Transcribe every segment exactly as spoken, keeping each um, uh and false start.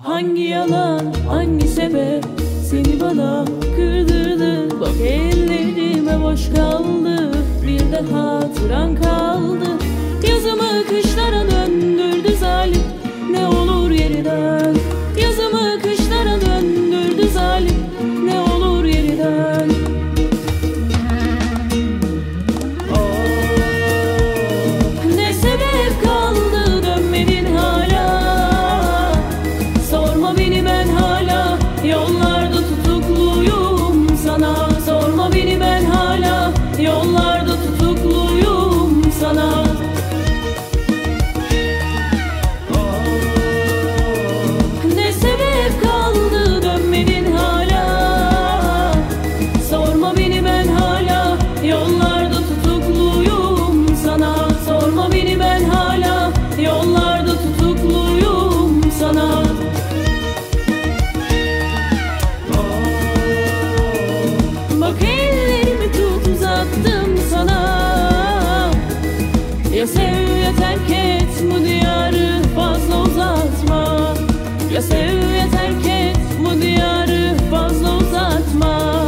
Hangi yalan, hangi sebep seni bana kırdırdı? Bak ellerime boş kaldı, bir de hatıran kaldı. Yazımı kışlara döndürdü zalim, ne olur yeniden. Yazımı kışlara döndürdü zalim, ne olur yeniden. Ne sebep kaldı dönmedin hala? Sorma beni, ben hala yollarda tutukluyum sana. Sorma beni, ben hala yollarda tutukluyum sana. Ne sebep kaldı dönmedin hala? Sorma beni, ben hala yollarda tutukluyum sana. Sorma beni, ben hala yollarda tutukluyum sana. Bak ellerimi tut, uzattım sana. Ya sev ya terk et, bu diyarı fazla uzatma. Ya sev ya terk et, bu diyarı fazla uzatma.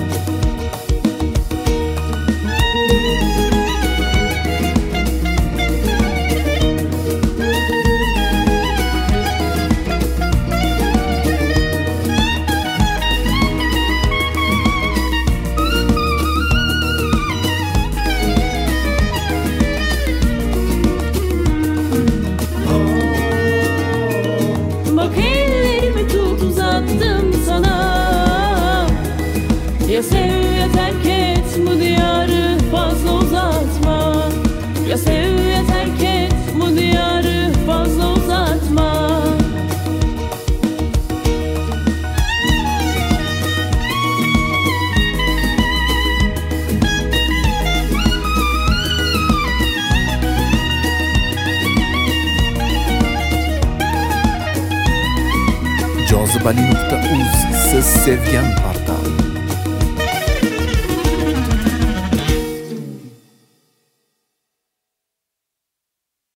Bak ellerimi tut, uzattım sana. Ya sev ya terk et, bu diyarı fazla uzatma. Ya sev ya terk et, bu diyarı fazla uzatma. Cazibeli nokta uz siz sevgan